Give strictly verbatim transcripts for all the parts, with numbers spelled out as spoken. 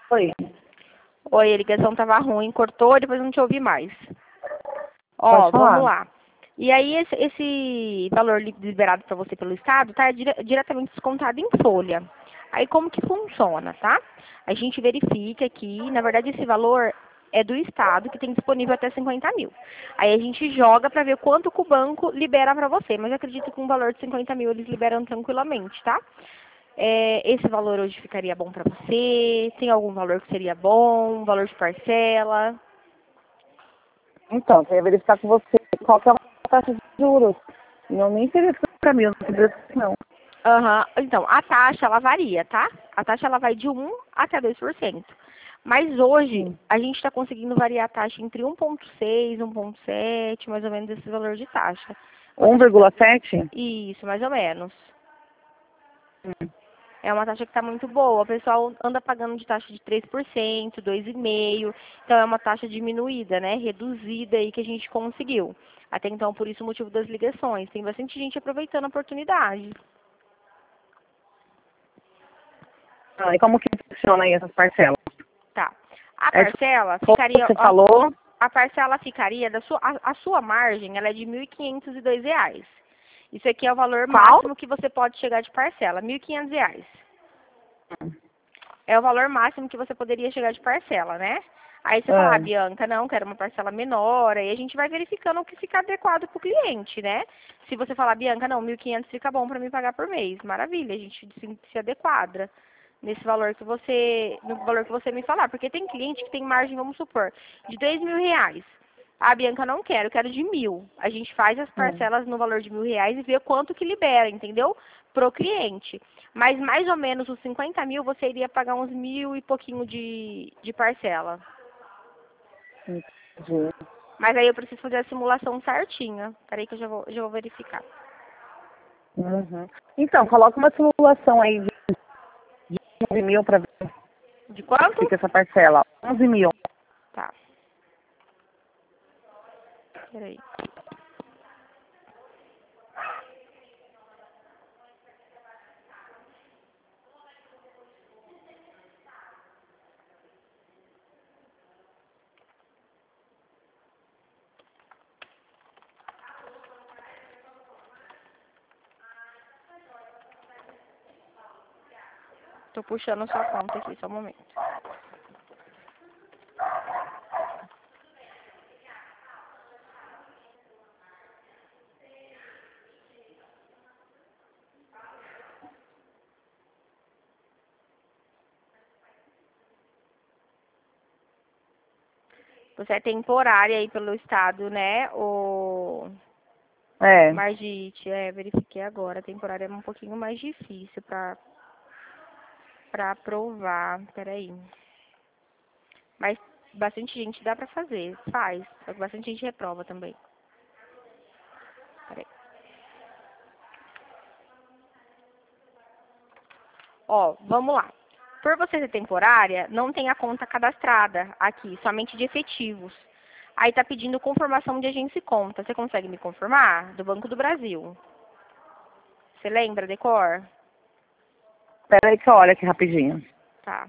Oi. Oi, a ligação tava ruim, cortou, depois não te ouvi mais. Ó, Pode vamos falar. lá. E aí, esse, esse valor li- liberado para você pelo Estado está diretamente descontado em folha. Aí, como que funciona, tá? A gente verifica aqui, na verdade, esse valor é do Estado, que tem disponível até cinquenta mil. Aí a gente joga para ver quanto que o banco libera para você. Mas eu acredito que um valor de cinquenta mil eles liberam tranquilamente, tá? É, esse valor hoje ficaria bom para você? Tem algum valor que seria bom? Um valor de parcela? Então, queria verificar com você qual que é a taxa de juros. Não nem seria para mim, não seria assim, não. Aham. Então, a taxa, ela varia, tá? A taxa, ela vai de um até dois por cento. Mas hoje, Sim. a gente está conseguindo variar a taxa entre um vírgula seis, um vírgula sete, mais ou menos esse valor de taxa. um Você fica... vírgula sete? Isso, mais ou menos. Hum. É uma taxa que está muito boa. O pessoal anda pagando de taxa de três por cento, dois vírgula cinco por cento. Então, é uma taxa diminuída, né? Reduzida aí que a gente conseguiu. Até então, por isso o motivo das ligações. Tem bastante gente aproveitando a oportunidade. Ah, e como que funciona aí essas parcelas? Tá. A É tipo, parcela como ficaria, você a, falou, a parcela ficaria da sua, a, a sua margem, ela é de mil e quinhentos e dois reais. Isso aqui é o valor qual? máximo que você pode chegar de parcela, mil e quinhentos reais. É o valor máximo que você poderia chegar de parcela, né? Aí você fala, ah, Ah, Bianca, não, quero uma parcela menor. Aí a gente vai verificando o que fica adequado para o cliente, né? Se você falar, Bianca, não, mil e quinhentos fica bom para mim pagar por mês. Maravilha, a gente se, se adequadra nesse valor que você, no valor que você me falar. Porque tem cliente que tem margem, vamos supor, de dois mil reais. Ah, Bianca, não quero, quero de mil. A gente faz as hum, parcelas no valor de mil reais e vê quanto que libera, entendeu? Pro cliente. Mas mais ou menos os cinquenta mil você iria pagar uns mil e pouquinho de, de parcela. entendi. Mas aí eu preciso fazer a simulação certinha. Peraí que eu já vou, já vou verificar. Uhum. Então, coloca uma simulação aí de onze mil para ver De como que quanto? fica essa parcela. onze mil. Tá. Peraí. Tô puxando a sua conta aqui, só um momento. Você é temporária aí pelo estado, né? O É. Margite, é, verifiquei agora. A temporária é um pouquinho mais difícil pra, pra aprovar. Peraí. Mas bastante gente dá pra fazer, faz. Só que bastante gente reprova também. Peraí. Ó, vamos lá. Por você ser temporária, não tem a conta cadastrada aqui, somente de efetivos. Aí tá pedindo confirmação de agência e conta. Você consegue me confirmar? Do Banco do Brasil. Você lembra, Decor? Espera aí que eu olho aqui rapidinho. Tá.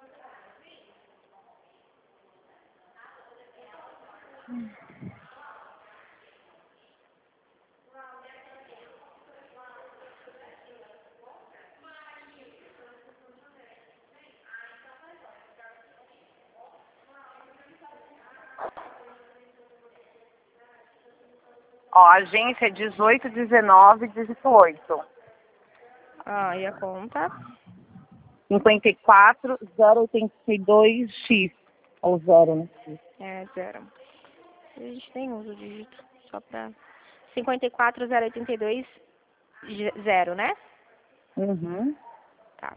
Ó, a agência é dezoito, dezenove, dezoito. Ah, e a conta? cinquenta e quatro, zero oitenta e dois X. Ou zero, né? É, zero. A gente nem usa o dígito. Só pra... cinquenta e quatro zero oitenta e dois zero, né? Uhum. Tá.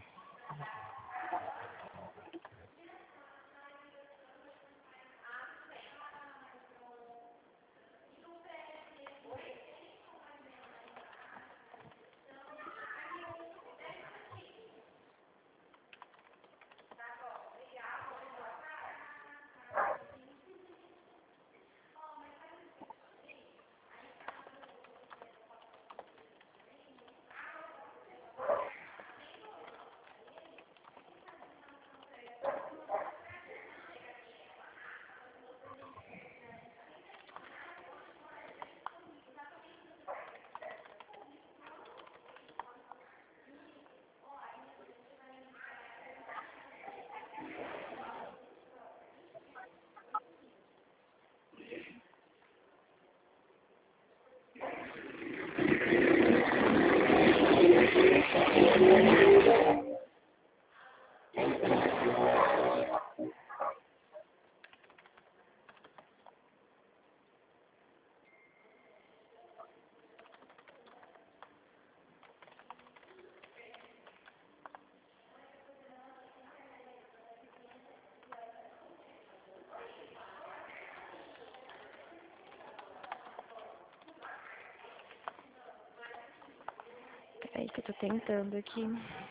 Aí que eu tô tentando aqui.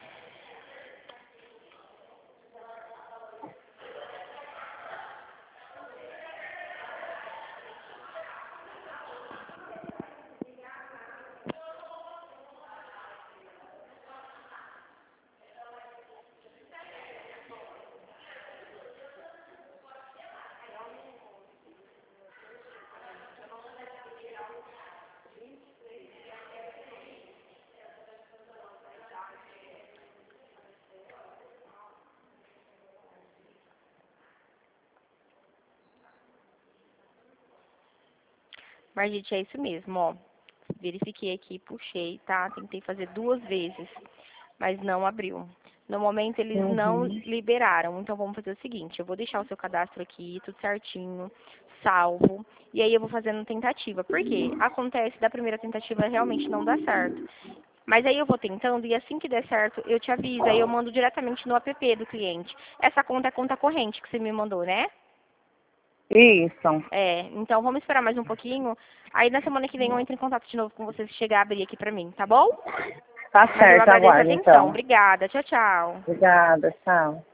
Margite, é isso mesmo, ó. Verifiquei aqui, puxei, tá? Tentei fazer duas vezes, mas não abriu. No momento, eles não Uhum. liberaram. Então, vamos fazer o seguinte. Eu vou deixar o seu cadastro aqui, tudo certinho, salvo. E aí, eu vou fazendo tentativa. Por quê? Acontece da primeira tentativa realmente não dá certo. Mas aí eu vou tentando e assim que der certo, eu te aviso. Aí eu mando diretamente no app do cliente. Essa conta é conta corrente que você me mandou, né? Isso. É, então vamos esperar mais um pouquinho. Aí na semana que vem eu entro em contato de novo com você se chegar a abrir aqui pra mim, tá bom? Tá Mas eu certo, agradeço a aguardo atenção. então. Obrigada. Tchau, tchau. Obrigada, tchau.